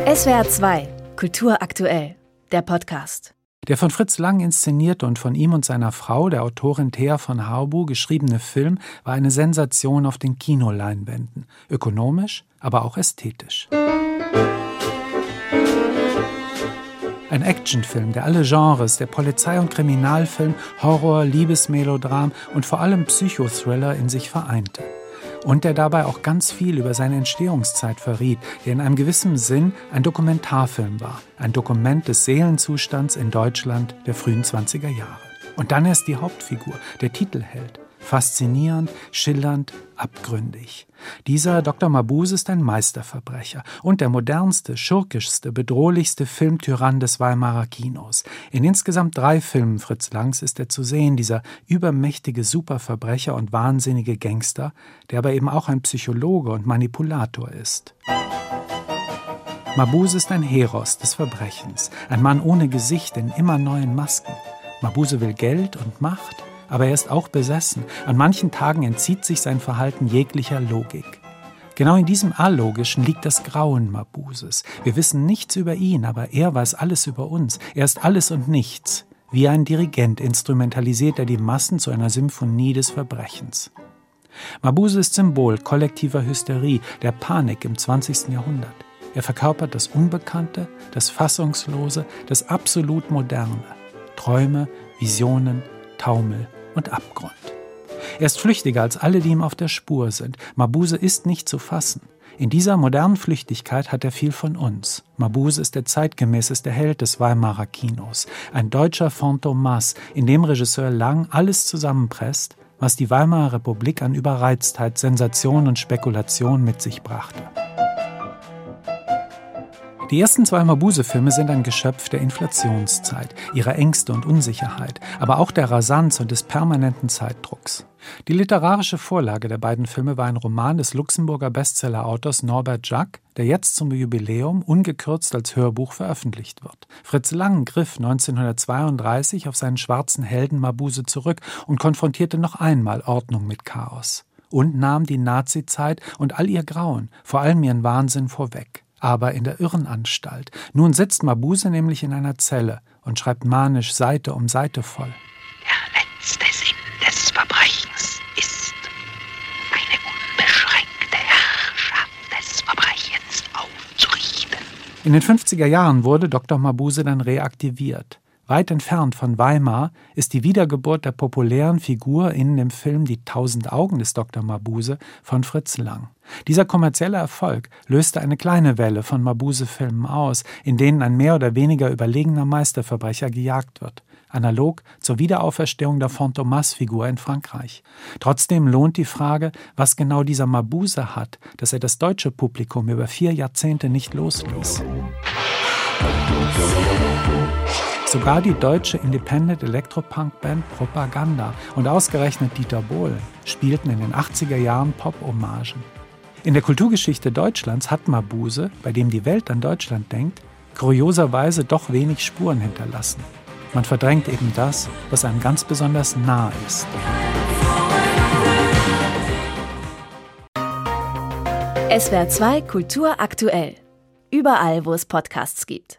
SWR 2, Kultur aktuell, der Podcast. Der von Fritz Lang inszenierte und von ihm und seiner Frau, der Autorin Thea von Haubu, geschriebene Film war eine Sensation auf den Kinoleinwänden. Ökonomisch, aber auch ästhetisch. Ein Actionfilm, der alle Genres, der Polizei- und Kriminalfilm, Horror, Liebesmelodram und vor allem Psychothriller in sich vereinte. Und der dabei auch ganz viel über seine Entstehungszeit verriet, der in einem gewissen Sinn ein Dokumentarfilm war, ein Dokument des Seelenzustands in Deutschland der frühen 20er Jahre. Und dann erst die Hauptfigur, der Titelheld. Faszinierend, schillernd, abgründig. Dieser Dr. Mabuse ist ein Meisterverbrecher und der modernste, schurkischste, bedrohlichste Filmtyrann des Weimarer Kinos. In insgesamt 3 Filmen Fritz Langs ist er zu sehen, dieser übermächtige Superverbrecher und wahnsinnige Gangster, der aber eben auch ein Psychologe und Manipulator ist. Mabuse ist ein Heros des Verbrechens, ein Mann ohne Gesicht in immer neuen Masken. Mabuse will Geld und Macht, aber er ist auch besessen. An manchen Tagen entzieht sich sein Verhalten jeglicher Logik. Genau in diesem Allogischen liegt das Grauen Mabuses. Wir wissen nichts über ihn, aber er weiß alles über uns. Er ist alles und nichts. Wie ein Dirigent instrumentalisiert er die Massen zu einer Symphonie des Verbrechens. Mabuse ist Symbol kollektiver Hysterie, der Panik im 20. Jahrhundert. Er verkörpert das Unbekannte, das Fassungslose, das absolut Moderne. Träume, Visionen, Taumel und Abgrund. Er ist flüchtiger als alle, die ihm auf der Spur sind. Mabuse ist nicht zu fassen. In dieser modernen Flüchtigkeit hat er viel von uns. Mabuse ist der zeitgemäßeste Held des Weimarer Kinos. Ein deutscher Fantomas, in dem Regisseur Lang alles zusammenpresst, was die Weimarer Republik an Überreiztheit, Sensation und Spekulation mit sich brachte. Die ersten 2 Mabuse-Filme sind ein Geschöpf der Inflationszeit, ihrer Ängste und Unsicherheit, aber auch der Rasanz und des permanenten Zeitdrucks. Die literarische Vorlage der beiden Filme war ein Roman des Luxemburger Bestseller-Autors Norbert Jacques, der jetzt zum Jubiläum ungekürzt als Hörbuch veröffentlicht wird. Fritz Lang griff 1932 auf seinen schwarzen Helden Mabuse zurück und konfrontierte noch einmal Ordnung mit Chaos. Und nahm die Nazizeit und all ihr Grauen, vor allem ihren Wahnsinn vorweg. Aber in der Irrenanstalt. Nun sitzt Mabuse nämlich in einer Zelle und schreibt manisch Seite um Seite voll. Der letzte Sinn des Verbrechens ist eine unbeschränkte Herrschaft des Verbrechens aufzurichten. In den 50er Jahren wurde Dr. Mabuse dann reaktiviert. Weit entfernt von Weimar ist die Wiedergeburt der populären Figur in dem Film Die 1000 Augen des Dr. Mabuse von Fritz Lang. Dieser kommerzielle Erfolg löste eine kleine Welle von Mabuse-Filmen aus, in denen ein mehr oder weniger überlegener Meisterverbrecher gejagt wird. Analog zur Wiederauferstehung der Fantomas-Figur in Frankreich. Trotzdem lohnt die Frage, was genau dieser Mabuse hat, dass er das deutsche Publikum über 4 Jahrzehnte nicht losließ. Sogar die deutsche Independent-Elektropunk-Band Propaganda und ausgerechnet Dieter Bohlen spielten in den 80er Jahren Pop-Hommagen. In der Kulturgeschichte Deutschlands hat Mabuse, bei dem die Welt an Deutschland denkt, kurioserweise doch wenig Spuren hinterlassen. Man verdrängt eben das, was einem ganz besonders nah ist. SWR 2 Kultur aktuell. Überall, wo es Podcasts gibt.